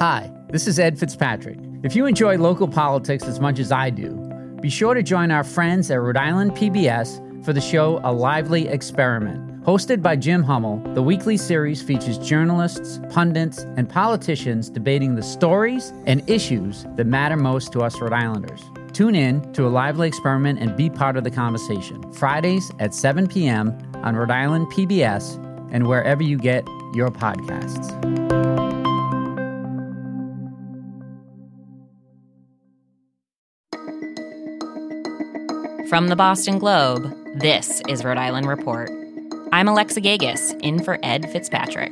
Hi, this is Ed Fitzpatrick. If you enjoy local politics as much as I do, be sure to join our friends at Rhode Island PBS for the show A Lively Experiment. Hosted by Jim Hummel, the weekly series features journalists, pundits, and politicians debating the stories and issues that matter most to us Rhode Islanders. Tune in to A Lively Experiment and be part of the conversation. Fridays at 7 p.m. on Rhode Island PBS and wherever you get your podcasts. From the Boston Globe, this is Rhode Island Report. I'm Alexa Gagos, in for Ed Fitzpatrick.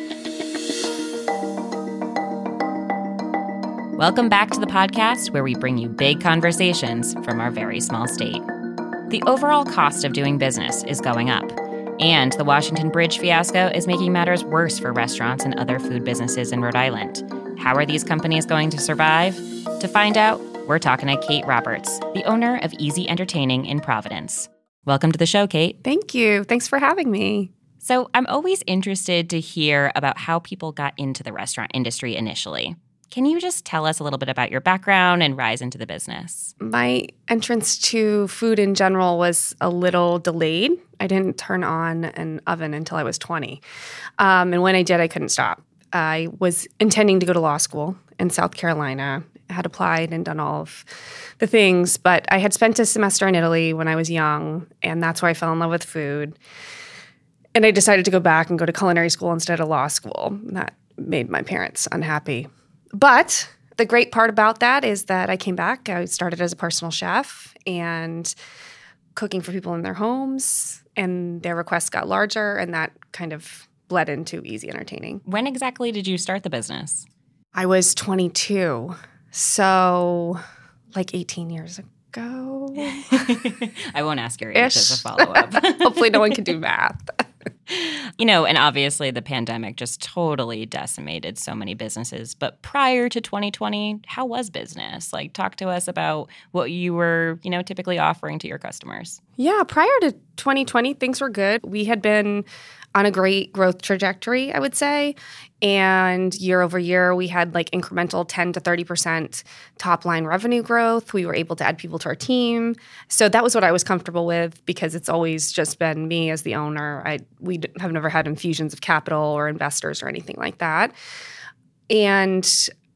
Welcome back to the podcast where we bring you big conversations from our very small state. The overall cost of doing business is going up, and the Washington Bridge fiasco is making matters worse for restaurants and other food businesses in Rhode Island. How are these companies going to survive? To find out, we're talking to Kate Roberts, the owner of Easy Entertaining in Providence. Welcome to the show, Kate. Thank you. Thanks for having me. So I'm always interested to hear about how people got into the restaurant industry initially. Can you just tell us a little bit about your background and rise into the business? My entrance to food in general was a little delayed. I didn't turn on an oven until I was 20. And when I did, I couldn't stop. I was intending to go to law school in South Carolina. I had applied and done all of the things, but I had spent a semester in Italy when I was young, and that's where I fell in love with food. And I decided to go back and go to culinary school instead of law school. That made my parents unhappy. But the great part about that is that I came back. I started as a personal chef and cooking for people in their homes, and their requests got larger, and that kind of bled into Easy Entertaining. When exactly did you start the business? I was 22, so like 18 years ago. I won't ask your age as a follow-up. Hopefully no one can do math. You know, and obviously the pandemic just totally decimated so many businesses. But prior to 2020, how was business? Like, talk to us about what you were, typically offering to your customers. Yeah, prior to 2020, things were good. We had been on a great growth trajectory, I would say. And year over year, we had like incremental 10 to 30% top line revenue growth. We were able to add people to our team. So that was what I was comfortable with because it's always just been me as the owner. We have never had infusions of capital or investors or anything like that. And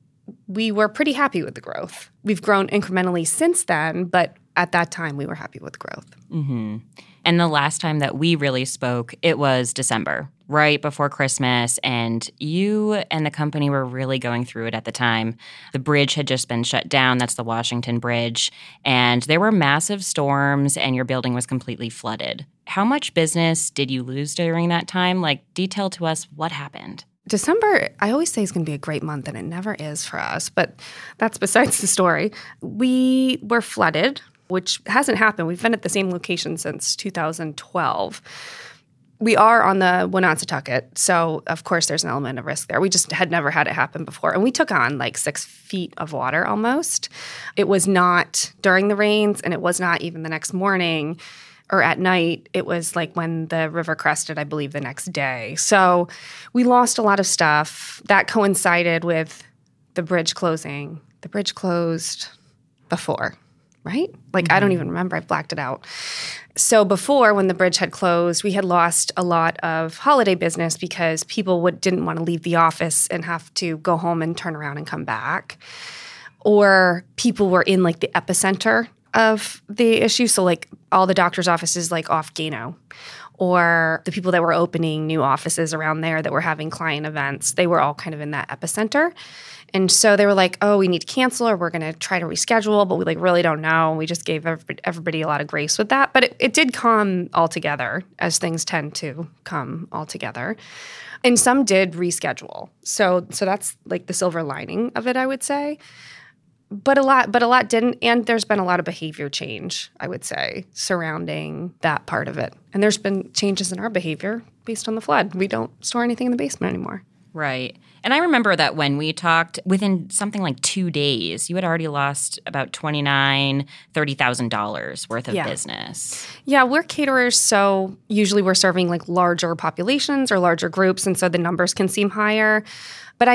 we were pretty happy with the growth. We've grown incrementally since then, but at that time, we were happy with growth. Mm-hmm. And the last time that we really spoke, it was December, right before Christmas, and you and the company were really going through it at the time. The bridge had just been shut down. That's the Washington Bridge. And there were massive storms, and your building was completely flooded. How much business did you lose during that time? Like, detail to us what happened. December, I always say, is going to be a great month, and it never is for us, but that's besides the story. We were flooded, which hasn't happened. We've been at the same location since 2012. We are on the Woononsettucket, so of course there's an element of risk there. We just had never had it happen before. And we took on like 6 feet of water almost. It was not during the rains, and it was not even the next morning or at night. It was like when the river crested, I believe, the next day. So we lost a lot of stuff. That coincided with the bridge closing. The bridge closed before, right? Like, I don't even remember. I blacked it out. So before, when the bridge had closed, we had lost a lot of holiday business because people didn't want to leave the office and have to go home and turn around and come back. Or people were in like the epicenter of the issue. So like all the doctor's offices like off Gano, or the people that were opening new offices around there that were having client events, they were all kind of in that epicenter. And so they were like, oh, we need to cancel, or we're going to try to reschedule, but we like really don't know. We just gave everybody a lot of grace with that. But it did come all together, as things tend to come all together. And some did reschedule. So that's like the silver lining of it, I would say. But a lot didn't. And there's been a lot of behavior change, I would say, surrounding that part of it. And there's been changes in our behavior based on the flood. We don't store anything in the basement anymore. Right. And I remember that when we talked, within something like 2 days, you had already lost about $30,000 worth of business. Yeah, we're caterers, so usually we're serving like larger populations or larger groups, and so the numbers can seem higher. But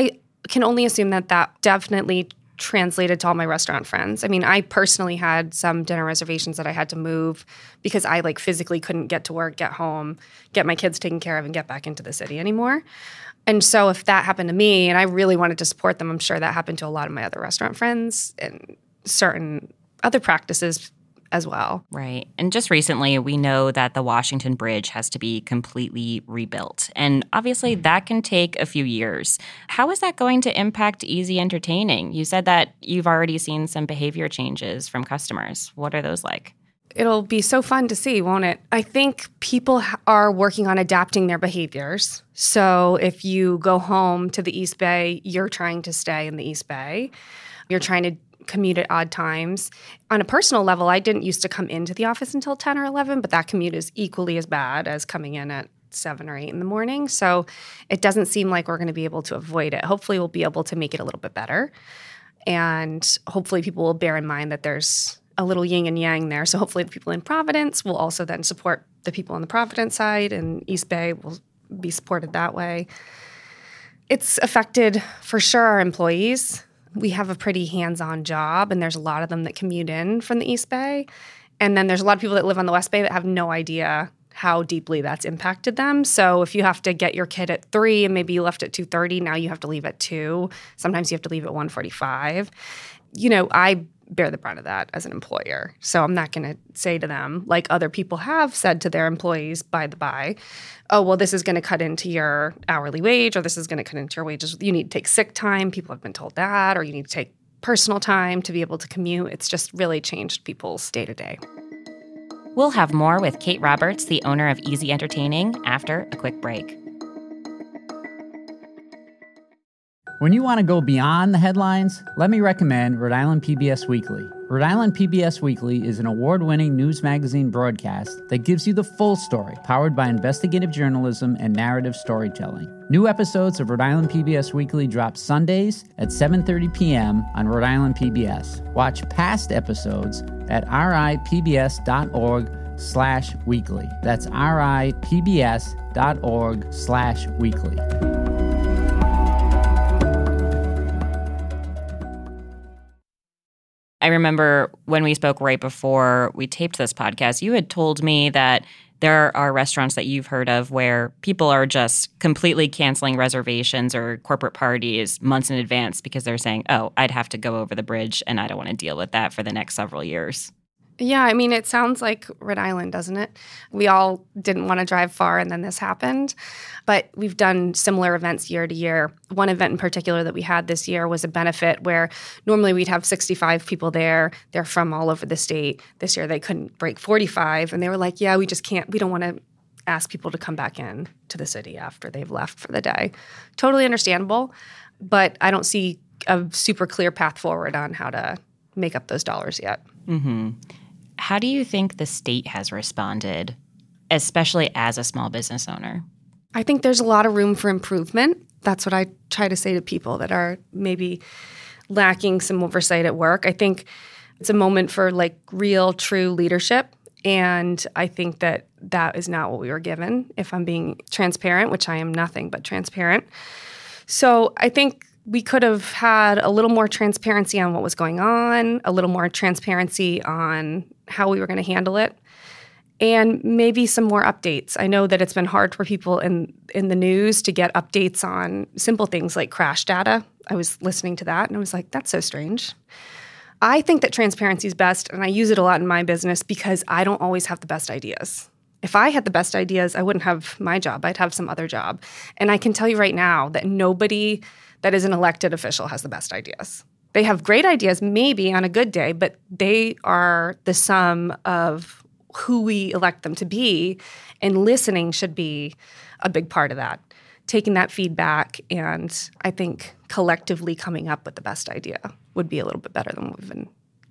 can only assume that that definitely translated to all my restaurant friends. I mean, I personally had some dinner reservations that I had to move because I physically couldn't get to work, get home, get my kids taken care of, and get back into the city anymore. And so if that happened to me and I really wanted to support them, I'm sure that happened to a lot of my other restaurant friends and certain other practices as well. Right. And just recently, we know that the Washington Bridge has to be completely rebuilt. And obviously, that can take a few years. How is that going to impact Easy Entertaining? You said that you've already seen some behavior changes from customers. What are those like? It'll be so fun to see, won't it? I think people are working on adapting their behaviors. So if you go home to the East Bay, you're trying to stay in the East Bay. You're trying to commute at odd times. On a personal level, I didn't used to come into the office until 10 or 11, but that commute is equally as bad as coming in at 7 or 8 in the morning. So it doesn't seem like we're going to be able to avoid it. Hopefully, we'll be able to make it a little bit better. And hopefully, people will bear in mind that there's a little yin and yang there. So hopefully, the people in Providence will also then support the people on the Providence side, and East Bay will be supported that way. It's affected, for sure, our employees. We have a pretty hands-on job, and there's a lot of them that commute in from the East Bay. And then there's a lot of people that live on the West Bay that have no idea how deeply that's impacted them. So if you have to get your kid at 3 and maybe you left at 2:30, now you have to leave at 2. Sometimes you have to leave at 1:45. I bear the brunt of that as an employer. So I'm not going to say to them, like other people have said to their employees, by the by, oh, well, this is going to cut into your hourly wage, or this is going to cut into your wages. You need to take sick time. People have been told that, or you need to take personal time to be able to commute. It's just really changed people's day to day. We'll have more with Kate Roberts, the owner of Easy Entertaining, after a quick break. When you want to go beyond the headlines, let me recommend Rhode Island PBS Weekly. Rhode Island PBS Weekly is an award-winning news magazine broadcast that gives you the full story, powered by investigative journalism and narrative storytelling. New episodes of Rhode Island PBS Weekly drop Sundays at 7:30 p.m. on Rhode Island PBS. Watch past episodes at ripbs.org/weekly. That's ripbs.org/weekly. I remember when we spoke right before we taped this podcast, you had told me that there are restaurants that you've heard of where people are just completely canceling reservations or corporate parties months in advance because they're saying, oh, I'd have to go over the bridge and I don't want to deal with that for the next several years. Yeah, I mean, it sounds like Rhode Island, doesn't it? We all didn't want to drive far, and then this happened. But we've done similar events year to year. One event in particular that we had this year was a benefit where normally we'd have 65 people there. They're from all over the state. This year they couldn't break 45, and they were like, yeah, we just can't. We don't want to ask people to come back in to the city after they've left for the day. Totally understandable, but I don't see a super clear path forward on how to make up those dollars yet. Mm-hmm. How do you think the state has responded, especially as a small business owner? I think there's a lot of room for improvement. That's what I try to say to people that are maybe lacking some oversight at work. I think it's a moment for real, true leadership. And I think that that is not what we were given, if I'm being transparent, which I am nothing but transparent. So I think we could have had a little more transparency on what was going on, a little more transparency on how we were going to handle it, and maybe some more updates. I know that it's been hard for people in the news to get updates on simple things like crash data. I was listening to that, and I was like, that's so strange. I think that transparency is best, and I use it a lot in my business because I don't always have the best ideas. If I had the best ideas, I wouldn't have my job. I'd have some other job. And I can tell you right now that nobody that is an elected official has the best ideas. They have great ideas maybe on a good day, but they are the sum of who we elect them to be, and listening should be a big part of that. Taking that feedback and I think collectively coming up with the best idea would be a little bit better than what we've been given.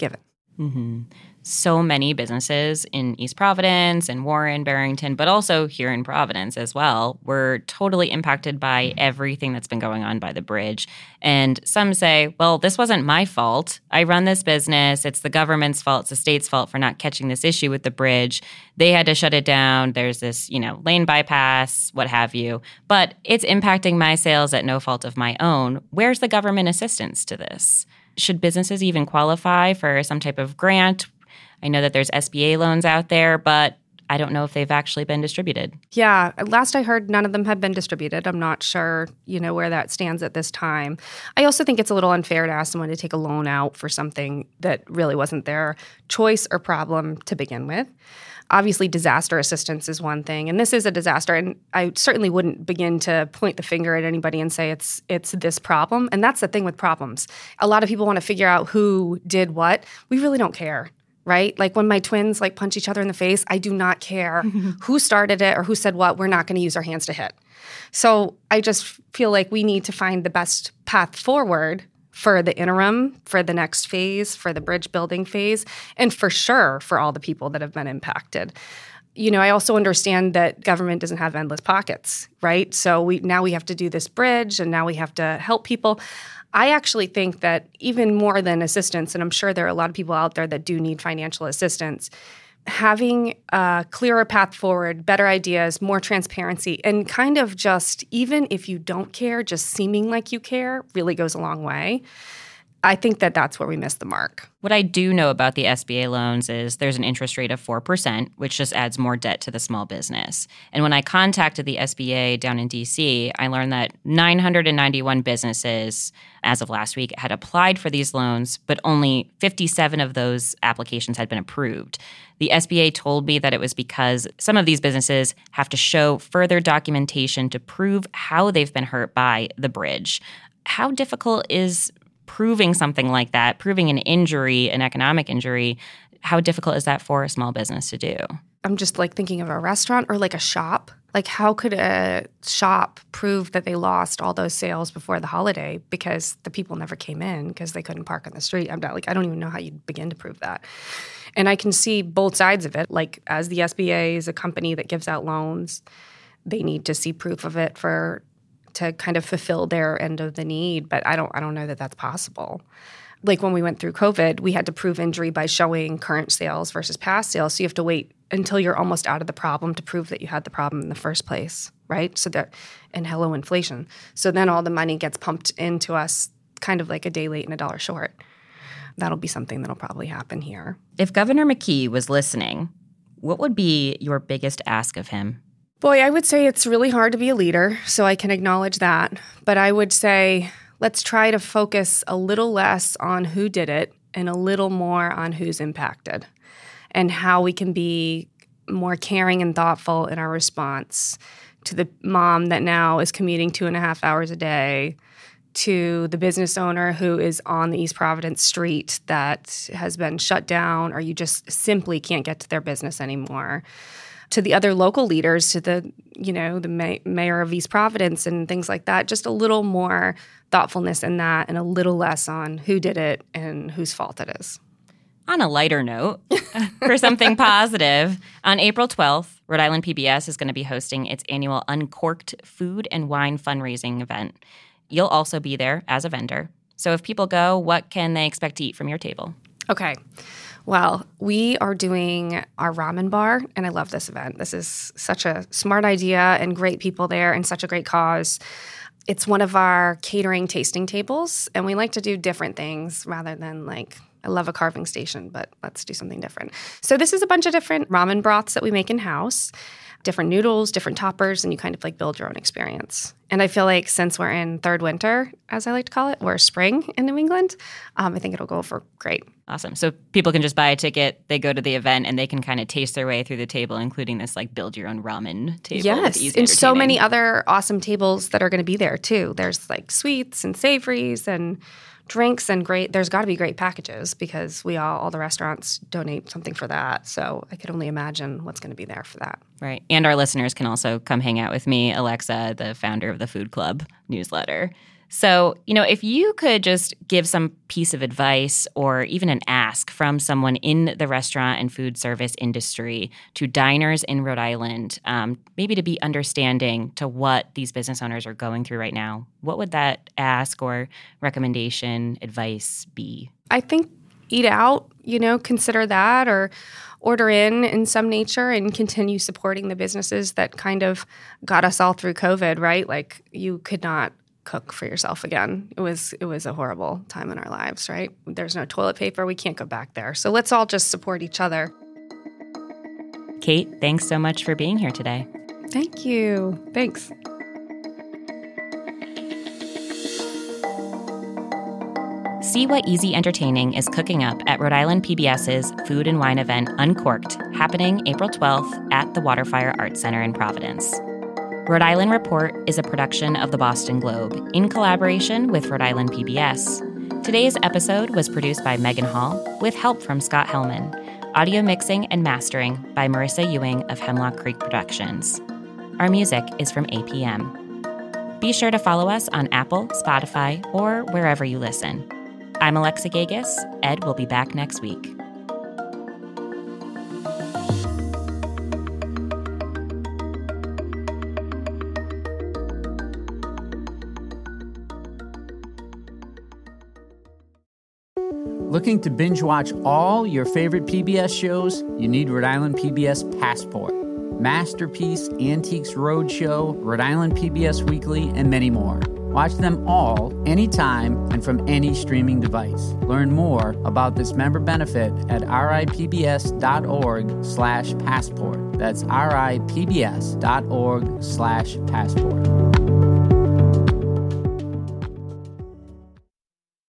So many businesses in East Providence and Warren, Barrington, but also here in Providence as well, were totally impacted by everything that's been going on by the bridge. And some say, well, this wasn't my fault. I run this business. It's the government's fault. It's the state's fault for not catching this issue with the bridge. They had to shut it down. There's this, lane bypass, what have you. But it's impacting my sales at no fault of my own. Where's the government assistance to this? Should businesses even qualify for some type of grant? I know that there's SBA loans out there, but I don't know if they've actually been distributed. Yeah, last I heard, none of them have been distributed. I'm not sure, where that stands at this time. I also think it's a little unfair to ask someone to take a loan out for something that really wasn't their choice or problem to begin with. Obviously, disaster assistance is one thing, and this is a disaster, and I certainly wouldn't begin to point the finger at anybody and say it's this problem, and that's the thing with problems. A lot of people want to figure out who did what. We really don't care. Right? Like when my twins punch each other in the face, I do not care who started it or who said what. We're not going to use our hands to hit. So I just feel like we need to find the best path forward for the interim, for the next phase, for the bridge building phase, and for sure for all the people that have been impacted. I also understand that government doesn't have endless pockets, right? So now we have to do this bridge, and now we have to help people. I actually think that even more than assistance, and I'm sure there are a lot of people out there that do need financial assistance, having a clearer path forward, better ideas, more transparency, and kind of just, even if you don't care, just seeming like you care really goes a long way. I think that that's where we missed the mark. What I do know about the SBA loans is there's an interest rate of 4%, which just adds more debt to the small business. And when I contacted the SBA down in D.C., I learned that 991 businesses, as of last week, had applied for these loans, but only 57 of those applications had been approved. The SBA told me that it was because some of these businesses have to show further documentation to prove how they've been hurt by the bridge. How difficult is proving something like that, proving an injury, an economic injury? How difficult is that for a small business to do? I'm just thinking of a restaurant or a shop. How could a shop prove that they lost all those sales before the holiday because the people never came in because they couldn't park on the street? I don't even know how you'd begin to prove that. And I can see both sides of it. As the SBA is a company that gives out loans, they need to see proof of it to kind of fulfill their end of the need, but I don't know that that's possible. When we went through COVID, we had to prove injury by showing current sales versus past sales. So you have to wait until you're almost out of the problem to prove that you had the problem in the first place, right? And hello, inflation. So then all the money gets pumped into us kind of like a day late and a dollar short. That'll be something that'll probably happen here. If Governor McKee was listening, what would be your biggest ask of him? Boy, I would say it's really hard to be a leader, so I can acknowledge that. But I would say let's try to focus a little less on who did it and a little more on who's impacted and how we can be more caring and thoughtful in our response to the mom that now is commuting 2.5 hours a day, to the business owner who is on the East Providence street that has been shut down or you just simply can't get to their business anymore, to the other local leaders, to the mayor of East Providence and things like that. Just a little more thoughtfulness in that and a little less on who did it and whose fault it is. On a lighter note, for something positive, on April 12th, Rhode Island PBS is going to be hosting its annual Uncorked Food and Wine fundraising event. You'll also be there as a vendor. So if people go, what can they expect to eat from your table? Okay. Well, we are doing our ramen bar, and I love this event. This is such a smart idea and great people there and such a great cause. It's one of our catering tasting tables, and we like to do different things rather than I love a carving station, but let's do something different. So this is a bunch of different ramen broths that we make in-house, different noodles, different toppers, and you kind of build your own experience. And I feel like since we're in third winter, as I like to call it, or spring in New England, I think it'll go over great. Awesome. So people can just buy a ticket, they go to the event, and they can kind of taste their way through the table, including this build your own ramen table. Yes, and so many other awesome tables that are going to be there too. There's sweets and savories and drinks and there's got to be great packages because all the restaurants donate something for that. So I could only imagine what's going to be there for that. Right. And our listeners can also come hang out with me, Alexa, the founder of the Food Club newsletter. So, if you could just give some piece of advice or even an ask from someone in the restaurant and food service industry to diners in Rhode Island, maybe to be understanding to what these business owners are going through right now, what would that ask or recommendation, advice be? I think eat out, consider that, or order in some nature, and continue supporting the businesses that kind of got us all through COVID, right? Like, you could not cook for yourself again. It was a horrible time in our lives, right? There's no toilet paper. We can't go back there. So let's all just support each other. Kate, thanks so much for being here today. Thank you. Thanks. See what easy entertaining is cooking up at Rhode Island PBS's Food and Wine event Uncorked, happening April 12th at the Waterfire Arts Center in Providence. Rhode Island Report is a production of the Boston Globe in collaboration with Rhode Island PBS. Today's episode was produced by Megan Hall with help from Scott Hellman. Audio mixing and mastering by Marissa Ewing of Hemlock Creek Productions. Our music is from APM. Be sure to follow us on Apple, Spotify, or wherever you listen. I'm Alexa Gagos. Ed will be back next week. Looking to binge watch all your favorite PBS shows? You need Rhode Island PBS Passport, Masterpiece, Antiques Roadshow, Rhode Island PBS Weekly, and many more. Watch them all, anytime, and from any streaming device. Learn more about this member benefit at ripbs.org/passport. That's ripbs.org/passport.